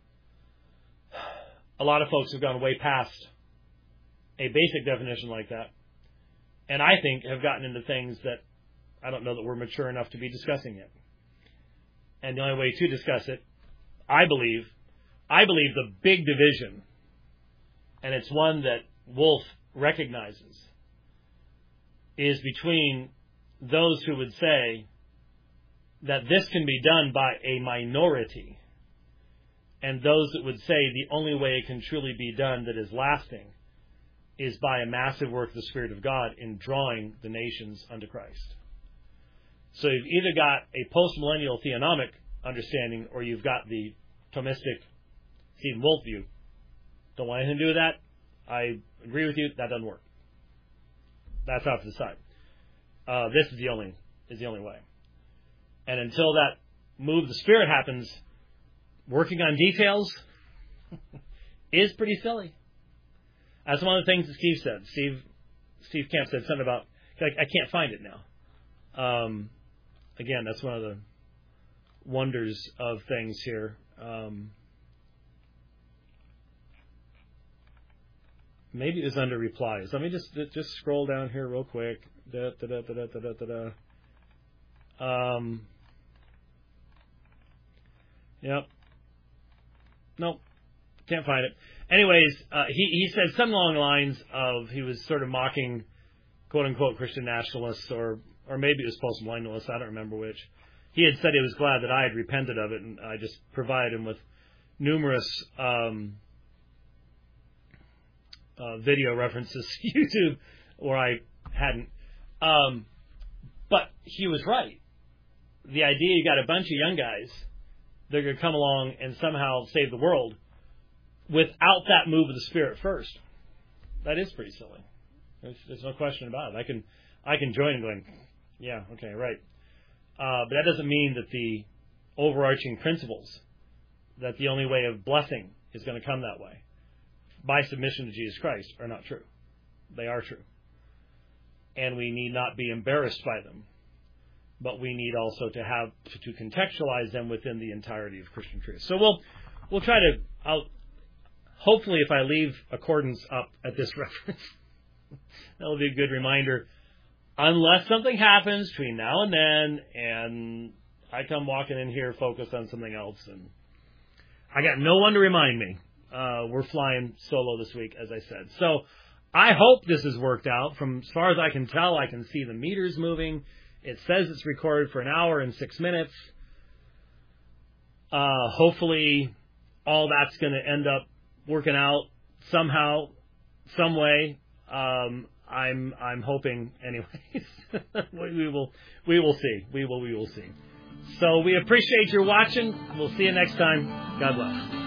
a lot of folks have gone way past a basic definition like that, and I think have gotten into things that I don't know that we're mature enough to be discussing yet. And the only way to discuss it, I believe, I believe the big division, and it's one that Wolf recognizes, is between those who would say that this can be done by a minority, and those that would say the only way it can truly be done that is lasting is by a massive work of the Spirit of God in drawing the nations unto Christ. So you've either got a post-millennial theonomic understanding, or you've got the Thomistic Stephen Wolf view. Don't want anything to do with that. I agree with you. That doesn't work. That's off to the side. Uh, this is the only is the only way. And until that move of the Spirit happens, working on details is pretty silly. That's one of the things that Steve said. Steve Steve Camp said something about, like, I can't find it now. Um, again, that's one of the wonders of things here. Um, maybe it was under replies. Let me just just scroll down here real quick. Da, da, da, da, da, da, da, da. Um, yep. Nope. Can't find it. Anyways, uh, he, he said something along the lines of, he was sort of mocking, quote-unquote, Christian nationalists, or or maybe it was post-millennialists, I don't remember which. He had said he was glad that I had repented of it, and I just provided him with numerous um, uh, video references to YouTube where I hadn't. Um, but he was right. The idea you got a bunch of young guys that are going to come along and somehow save the world without that move of the Spirit first, that is pretty silly. There's, there's no question about it. I can I can join going, yeah, okay, right. Uh, but that doesn't mean that the overarching principles, that the only way of blessing is going to come that way by submission to Jesus Christ, are not true. They are true. and we need not be embarrassed by them. But we need also to have to, to contextualize them within the entirety of Christian truth. So we'll we'll try to. I'll, hopefully, if I leave accordance up at this reference, that'll be a good reminder. Unless something happens between now and then, and I come walking in here focused on something else, and I got no one to remind me. Uh, we're flying solo this week, as I said. So I hope this has worked out. From as far as I can tell, I can see the meters moving. It says it's recorded for an hour and six minutes. Uh, hopefully, all that's going to end up working out somehow, some way. Um, I'm I'm hoping, anyways. we will we will see. We will we will see. So we appreciate your watching. We'll see you next time. God bless.